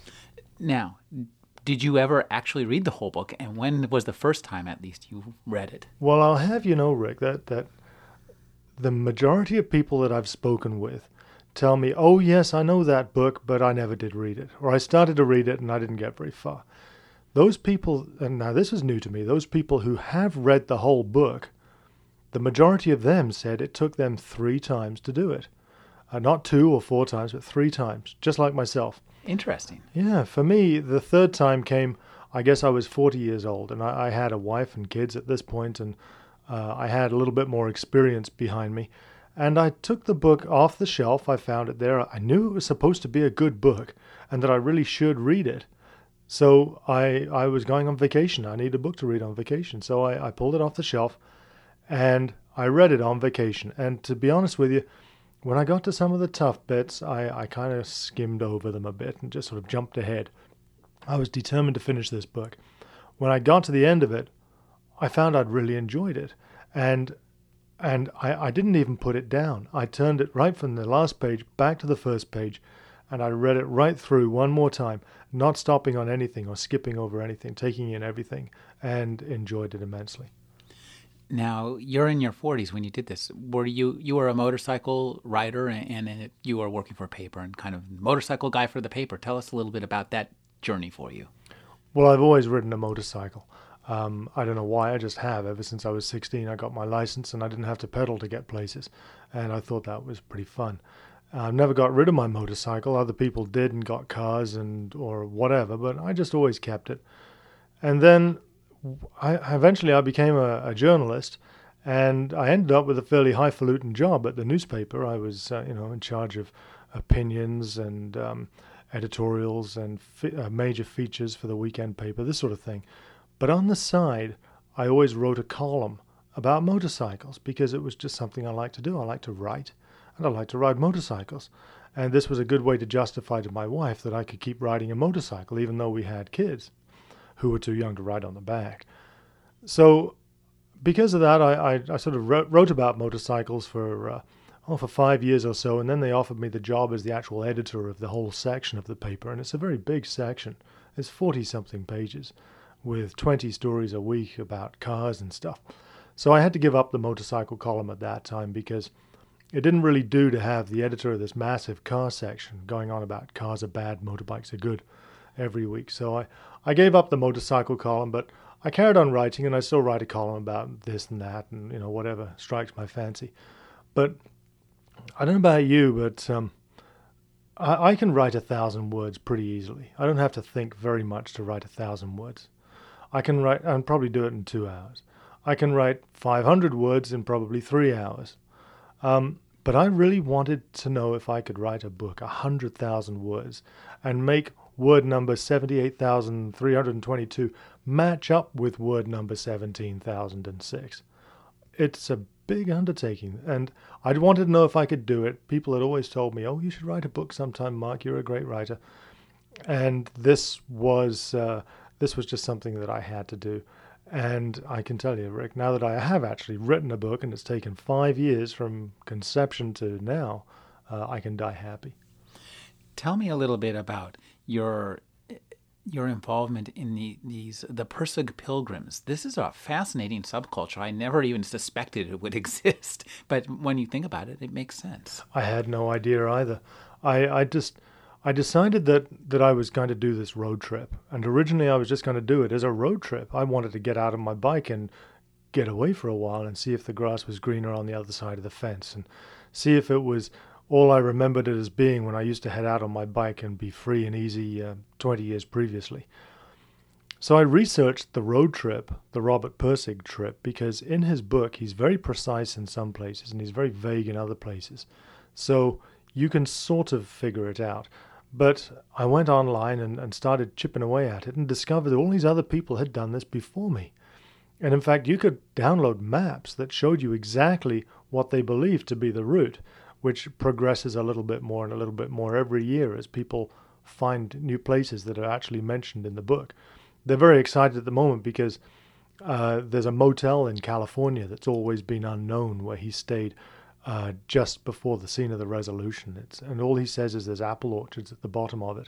Now, did you ever actually read the whole book? And when was the first time, at least, you read it? Well, I'll have you know, Rick, that, that the majority of people that I've spoken with tell me, oh, yes, I know that book, but I never did read it. Or I started to read it and I didn't get very far. Those people, and now this is new to me, those people who have read the whole book, the majority of them said it took them three times to do it. Uh, not two or four times, but three times, just like myself. Interesting. Yeah, for me, the third time came, I guess I was forty years old, and I, I had a wife and kids at this point, and uh, I had a little bit more experience behind me. And I took the book off the shelf. I found it there. I knew it was supposed to be a good book and that I really should read it. So I I was going on vacation. I needed a book to read on vacation. So I, I pulled it off the shelf and I read it on vacation. And to be honest with you, when I got to some of the tough bits, I, I kind of skimmed over them a bit and just sort of jumped ahead. I was determined to finish this book. When I got to the end of it, I found I'd really enjoyed it. And And I, I didn't even put it down. I turned it right from the last page back to the first page, and I read it right through one more time, not stopping on anything or skipping over anything, taking in everything, and enjoyed it immensely. Now, you're in your forties when you did this. Were you you were a motorcycle rider, and, and you were working for a paper and kind of motorcycle guy for the paper. Tell us a little bit about that journey for you. Well, I've always ridden a motorcycle. Um, I don't know why, I just have. Ever since I was sixteen, I got my license and I didn't have to pedal to get places. And I thought that was pretty fun. I uh, never got rid of my motorcycle. Other people did and got cars and or whatever, but I just always kept it. And then I, eventually I became a, a journalist, and I ended up with a fairly highfalutin job at the newspaper. I was, uh, you know, in charge of opinions and um, editorials and fi- uh, major features for the weekend paper, this sort of thing. But on the side, I always wrote a column about motorcycles because it was just something I liked to do. I like to write, and I like to ride motorcycles. And this was a good way to justify to my wife that I could keep riding a motorcycle even though we had kids who were too young to ride on the back. So because of that, I, I, I sort of wrote, wrote about motorcycles for, uh, oh, for five years or so, and then they offered me the job as the actual editor of the whole section of the paper, and it's a very big section. It's forty-something pages, with twenty stories a week about cars and stuff. So I had to give up the motorcycle column at that time because it didn't really do to have the editor of this massive car section going on about cars are bad, motorbikes are good every week. So I, I gave up the motorcycle column, but I carried on writing, and I still write a column about this and that and, you know, whatever strikes my fancy. But I don't know about you, but um, I, I can write a thousand words pretty easily. I don't have to think very much to write a thousand words. I can write, and probably do it in two hours. I can write five hundred words in probably three hours. Um, But I really wanted to know if I could write a book, one hundred thousand words, and make word number seventy-eight thousand three hundred twenty-two match up with word number seventeen thousand six. It's a big undertaking, and I wanted to know if I could do it. People had always told me, oh, you should write a book sometime, Mark, you're a great writer. And this was uh, this was just something that I had to do. And I can tell you, Rick, now that I have actually written a book, and it's taken five years from conception to now, uh, I can die happy. Tell me a little bit about your your involvement in the, these the Persig pilgrims. This is a fascinating subculture. I never even suspected it would exist, but when you think about it, it makes sense. I had no idea either. I, I just I decided that, that I was going to do this road trip, and originally I was just going to do it as a road trip. I wanted to get out of my bike and get away for a while and see if the grass was greener on the other side of the fence, and see if it was all I remembered it as being when I used to head out on my bike and be free and easy uh, twenty years previously. So I researched the road trip, the Robert Persig trip, because in his book he's very precise in some places and he's very vague in other places. So you can sort of figure it out. But I went online and, and started chipping away at it and discovered that all these other people had done this before me. And in fact, you could download maps that showed you exactly what they believed to be the route, which progresses a little bit more and a little bit more every year as people find new places that are actually mentioned in the book. They're very excited at the moment because uh, there's a motel in California that's always been unknown where he stayed uh, just before the scene of the resolution. It's, and all he says is there's apple orchards at the bottom of it.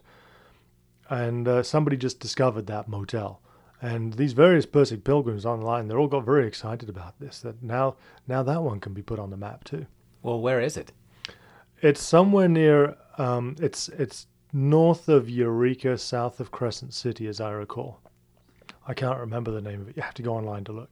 And uh, somebody just discovered that motel. And these various Persig pilgrims online, they're all got very excited about this, that now, now that one can be put on the map too. Well, where is it? It's somewhere near, um, it's it's north of Eureka, south of Crescent City, as I recall. I can't remember the name of it. You have to go online to look.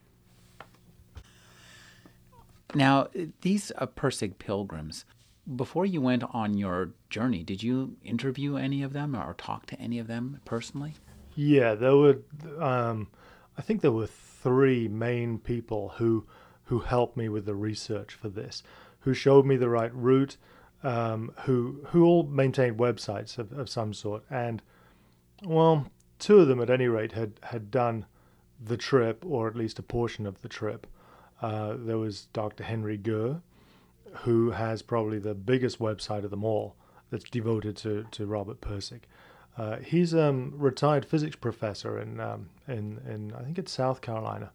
Now, these uh, Persig pilgrims, before you went on your journey, did you interview any of them or talk to any of them personally? Yeah, there were, um, I think there were three main people who who helped me with the research for this, who showed me the right route, um, who who all maintained websites of, of some sort. And, well, two of them at any rate had, had done the trip, or at least a portion of the trip. Uh, there was Doctor Henry Gurr, who has probably the biggest website of them all that's devoted to, to Robert Persig. Uh, he's a um, retired physics professor in, um, in, in, I think it's South Carolina.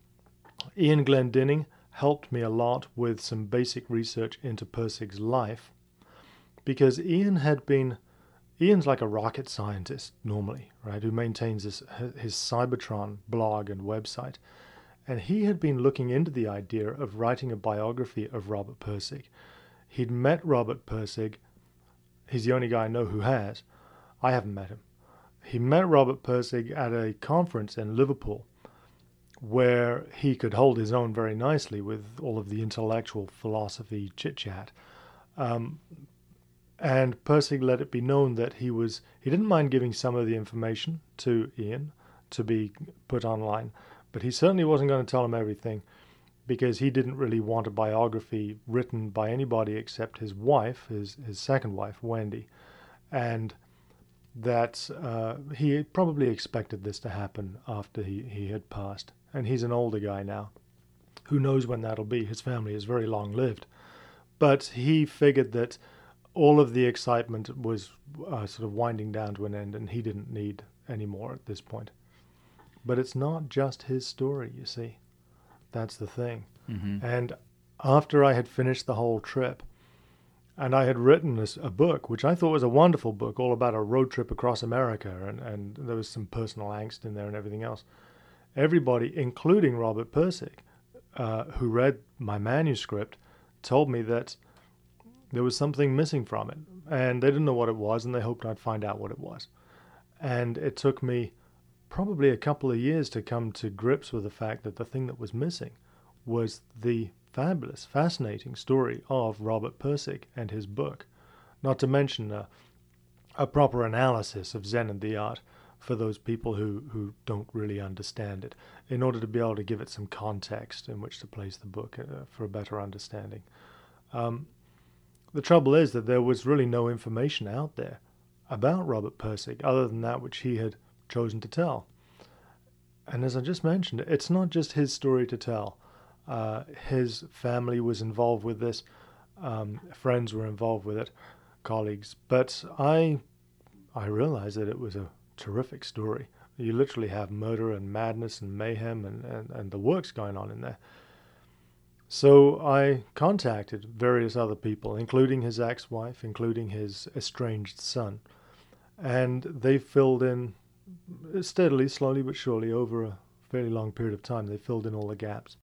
Ian Glendinning helped me a lot with some basic research into Persig's life, because Ian had been, Ian's like a rocket scientist normally, right, who maintains his, his Cybertron blog and website. And he had been looking into the idea of writing a biography of Robert Persig. He'd met Robert Persig. He's the only guy I know who has. I haven't met him. He met Robert Persig at a conference in Liverpool where he could hold his own very nicely with all of the intellectual philosophy chit-chat. Um, and Persig let it be known that he was, he didn't mind giving some of the information to Ian to be put online, but he certainly wasn't going to tell him everything, because he didn't really want a biography written by anybody except his wife, his, his second wife, Wendy. And that uh, he probably expected this to happen after he, he had passed. And he's an older guy now. Who knows when that'll be? His family is very long-lived. But he figured that all of the excitement was uh, sort of winding down to an end, and he didn't need any more at this point. But it's not just his story, you see. That's the thing. Mm-hmm. And after I had finished the whole trip, and I had written this, a book, which I thought was a wonderful book, all about a road trip across America, and, and there was some personal angst in there and everything else. Everybody, including Robert Persig, uh, who read my manuscript, told me that there was something missing from it, and they didn't know what it was, and they hoped I'd find out what it was. And it took me probably a couple of years to come to grips with the fact that the thing that was missing was the fabulous, fascinating story of Robert Persig and his book, not to mention a, a proper analysis of Zen and the art for those people who, who don't really understand it, in order to be able to give it some context in which to place the book uh, for a better understanding. Um, the trouble is that there was really no information out there about Robert Pirsig other than that which he had chosen to tell. And as I just mentioned, it's not just his story to tell. Uh, his family was involved with this. Um, friends were involved with it, colleagues. But I, I realized that it was a terrific story. You literally have murder and madness and mayhem and, and, and the works going on in there. So I contacted various other people, including his ex-wife, including his estranged son. And they filled in steadily, slowly but surely, over a fairly long period of time, they filled in all the gaps.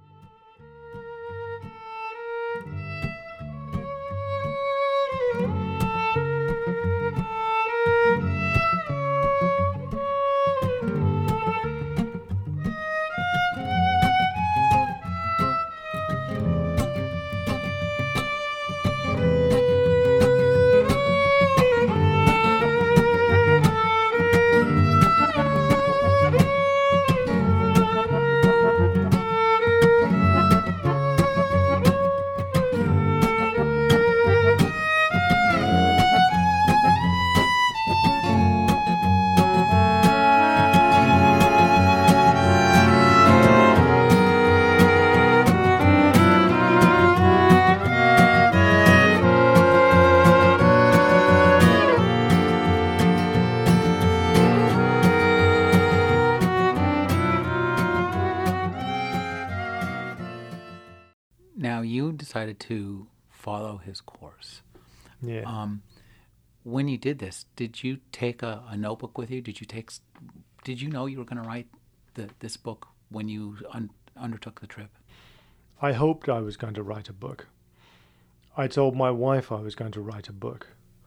Now, you decided to follow his course. Yeah. Um, when you did this, did you take a, a notebook with you? Did you take? Did you know you were going to write the, this book when you un, undertook the trip? I hoped I was going to write a book. I told my wife I was going to write a book.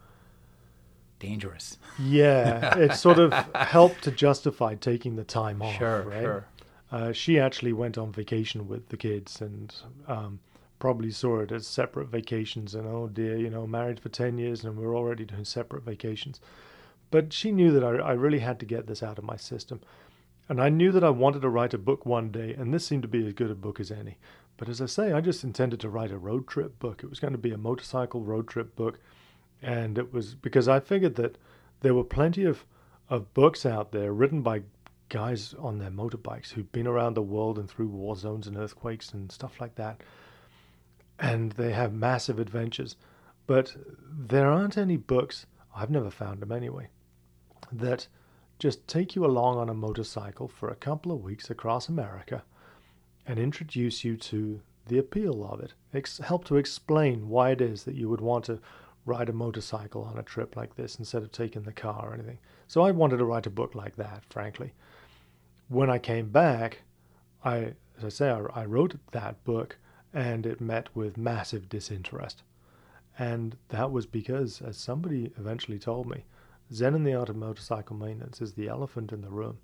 Dangerous. Yeah, it sort of helped to justify taking the time off. Sure, right? sure. Uh, she actually went on vacation with the kids and um, probably saw it as separate vacations. And oh dear, you know, married for ten years and we're already doing separate vacations. But she knew that I, I really had to get this out of my system. And I knew that I wanted to write a book one day, and this seemed to be as good a book as any. But as I say, I just intended to write a road trip book. It was going to be a motorcycle road trip book. And it was because I figured that there were plenty of, of books out there written by guys on their motorbikes who've been around the world and through war zones and earthquakes and stuff like that. And they have massive adventures. But there aren't any books, I've never found them anyway, that just take you along on a motorcycle for a couple of weeks across America and introduce you to the appeal of it. Ex- help to explain why it is that you would want to ride a motorcycle on a trip like this instead of taking the car or anything. So I wanted to write a book like that, frankly. When I came back, I, as I say, I, I wrote that book, and it met with massive disinterest. And that was because, as somebody eventually told me, Zen and the Art of Motorcycle Maintenance is the elephant in the room.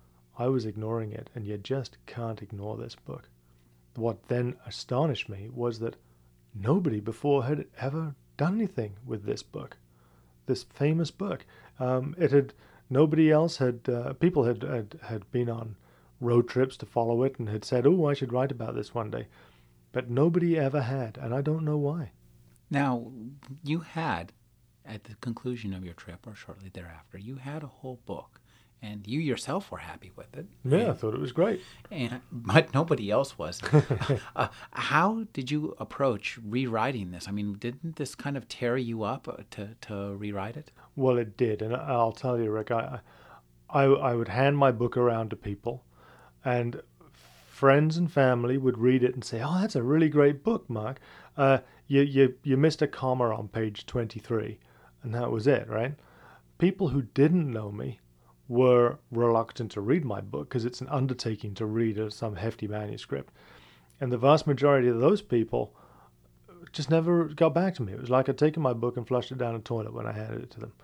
I was ignoring it, and you just can't ignore this book. What then astonished me was that nobody before had ever done anything with this book, this famous book. Um, it had nobody else had uh, people had, had had been on road trips to follow it and had said, "Oh, I should write about this one day," but nobody ever had, and I don't know why. Now, you had, at the conclusion of your trip or shortly thereafter, you had a whole book, and you yourself were happy with it. Yeah, and, I thought it was great. And, but nobody else was. uh, how did you approach rewriting this? I mean, didn't this kind of tear you up to, to rewrite it? Well, it did, and I'll tell you, Rick, I, I, I would hand my book around to people, and friends and family would read it and say, "Oh, that's a really great book, Mark. Uh, you, you, you missed a comma on page twenty-three," and that was it, right? People who didn't know me were reluctant to read my book because it's an undertaking to read some hefty manuscript. And the vast majority of those people just never got back to me. It was like I'd taken my book and flushed it down a toilet when I handed it to them.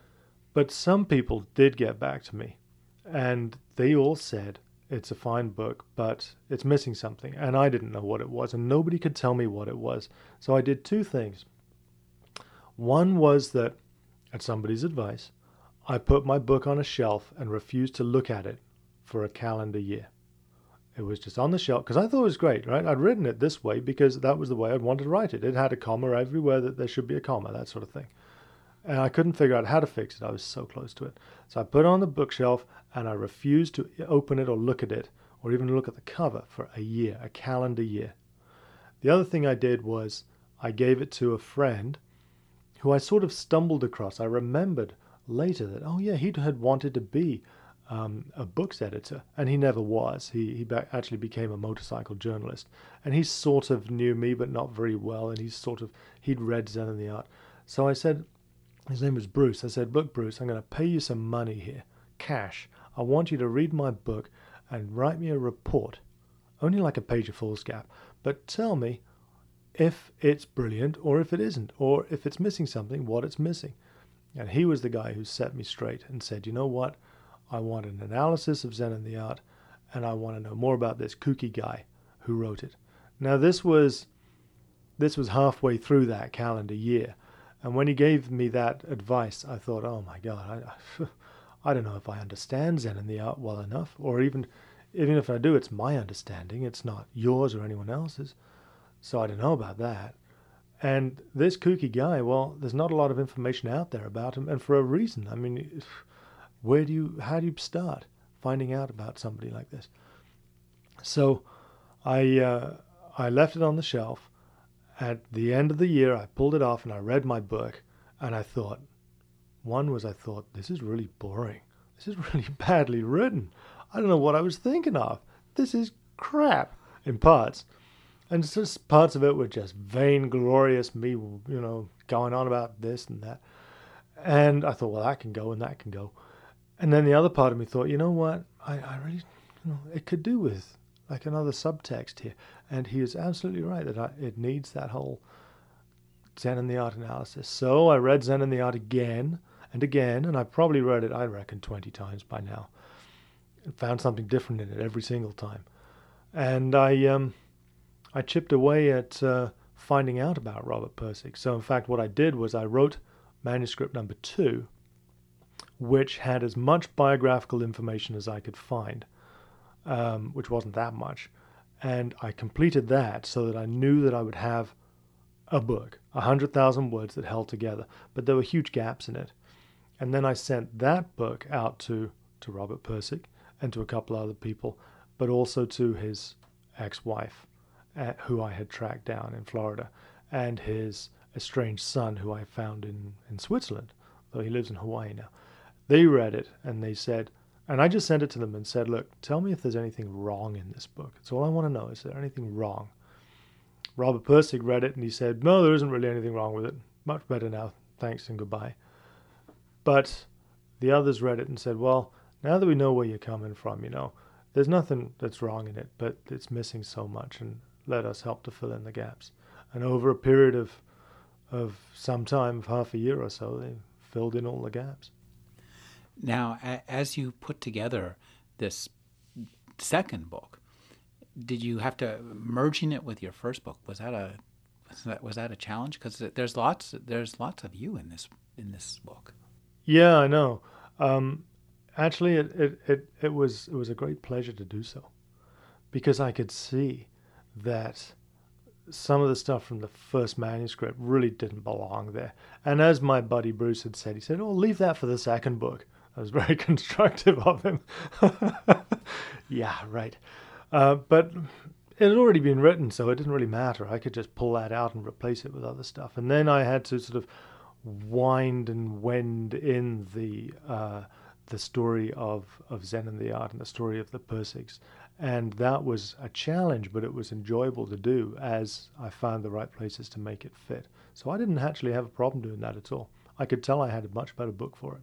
But some people did get back to me, and they all said, "It's a fine book, but it's missing something." And I didn't know what it was, and nobody could tell me what it was. So I did two things. One was that, at somebody's advice, I put my book on a shelf and refused to look at it for a calendar year. It was just on the shelf, because I thought it was great, right? I'd written it this way because that was the way I'd wanted to write it. It had a comma everywhere that there should be a comma, that sort of thing. And I couldn't figure out how to fix it. I was so close to it. So I put it on the bookshelf, and I refused to open it or look at it, or even look at the cover for a year, a calendar year. The other thing I did was I gave it to a friend who I sort of stumbled across. I remembered later that, oh yeah, he had wanted to be um, a books editor, and he never was. He, he be- actually became a motorcycle journalist, and he sort of knew me, but not very well, and he's sort of, he'd read Zen and the Art. So I said, his name was Bruce. I said, look, Bruce, I'm going to pay you some money here, cash. I want you to read my book and write me a report, only like a page of foolscap, but tell me if it's brilliant or if it isn't, or if it's missing something, what it's missing. And he was the guy who set me straight and said, you know what, I want an analysis of Zen and the Art, and I want to know more about this kooky guy who wrote it. Now this was this was halfway through that calendar year, and when he gave me that advice, I thought, oh my God, I, I don't know if I understand Zen and the Art well enough, or even even if I do, it's my understanding, it's not yours or anyone else's. So I don't know about that. And this kooky guy, well, there's not a lot of information out there about him, and for a reason. I mean, where do you, how do you start finding out about somebody like this? So I, uh, I left it on the shelf. At the end of the year, I pulled it off and I read my book, and I thought, one was I thought, this is really boring. This is really badly written. I don't know what I was thinking of. This is crap in parts. And just parts of it were just vainglorious, me, you know, going on about this and that. And I thought, well, that can go and that can go. And then the other part of me thought, you know what, I, I really, you know, it could do with like another subtext here. And he is absolutely right that I, it needs that whole Zen and the Art analysis. So I read Zen and the Art again and again, and I probably read it, I reckon, twenty times by now. And found something different in it every single time. And I... um. I chipped away at uh, finding out about Robert Pirsig. So in fact what I did was I wrote manuscript number two, which had as much biographical information as I could find, um, which wasn't that much. And I completed that so that I knew that I would have a book, one hundred thousand words that held together. But there were huge gaps in it. And then I sent that book out to, to Robert Pirsig and to a couple other people, but also to his ex-wife, who I had tracked down in Florida, and his estranged son, who I found in, in Switzerland, though he lives in Hawaii now. They read it, and they said, and I just sent it to them and said, look, tell me if there's anything wrong in this book. That's all I want to know. Is there anything wrong? Robert Pirsig read it, and he said, no, there isn't really anything wrong with it. Much better now. Thanks and goodbye. But the others read it and said, well, now that we know where you're coming from, you know, there's nothing that's wrong in it, but it's missing so much, and let us help to fill in the gaps. And over a period of of some time, of half a year or so, they filled in all the gaps. Now, a- as you put together this second book, did you have to merging it with your first book? Was that a was that, was that a challenge? Because there's lots there's lots of you in this in this book. Yeah, I know. Um, actually, it, it, it, it was it was a great pleasure to do so, because I could see that some of the stuff from the first manuscript really didn't belong there. And as my buddy Bruce had said, he said, oh, leave that for the second book. That was very constructive of him. Yeah, right. Uh, but it had already been written, so it didn't really matter. I could just pull that out and replace it with other stuff. And then I had to sort of wind and wend in the uh, the story of, of Zen and the Art and the story of the Pirsigs. And that was a challenge, but it was enjoyable to do as I found the right places to make it fit. So I didn't actually have a problem doing that at all. I could tell I had a much better book for it.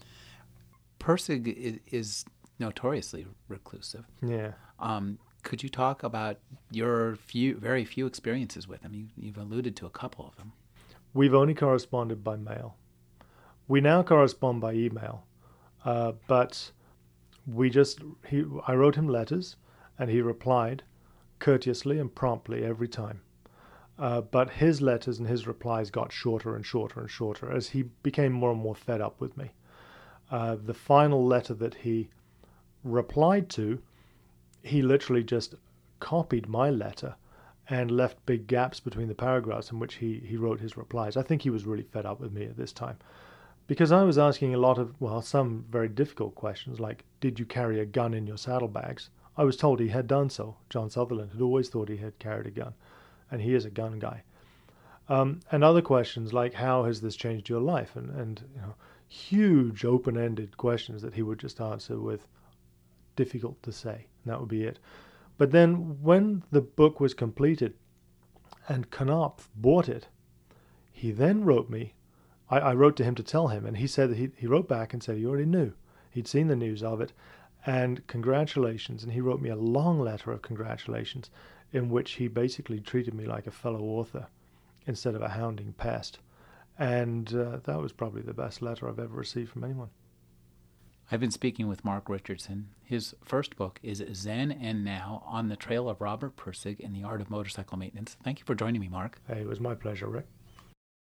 Pirsig is, is notoriously reclusive. Yeah. Um, could you talk about your few, very few experiences with him? You, you've alluded to a couple of them. We've only corresponded by mail. We now correspond by email, uh, but we just he I wrote him letters, and he replied courteously and promptly every time. Uh, but his letters and his replies got shorter and shorter and shorter as he became more and more fed up with me. Uh, the final letter that he replied to, he literally just copied my letter and left big gaps between the paragraphs in which he, he wrote his replies. I think he was really fed up with me at this time, because I was asking a lot of, well, some very difficult questions, like, did you carry a gun in your saddlebags? I was told he had done so. John Sutherland had always thought he had carried a gun, and he is a gun guy. Um, and other questions like, how has this changed your life? And, and you know, huge open-ended questions that he would just answer with difficult to say, and that would be it. But then when the book was completed and Knopf bought it, he then wrote me. I, I wrote to him to tell him, and he said that he, he wrote back and said he already knew. He'd seen the news of it, and congratulations. And he wrote me a long letter of congratulations in which he basically treated me like a fellow author instead of a hounding pest. And uh, that was probably the best letter I've ever received from anyone. I've been speaking with Mark Richardson. His first book is Zen and Now, On the Trail of Robert Pirsig and the Art of Motorcycle Maintenance. Thank you for joining me, Mark. Hey, it was my pleasure, Rick.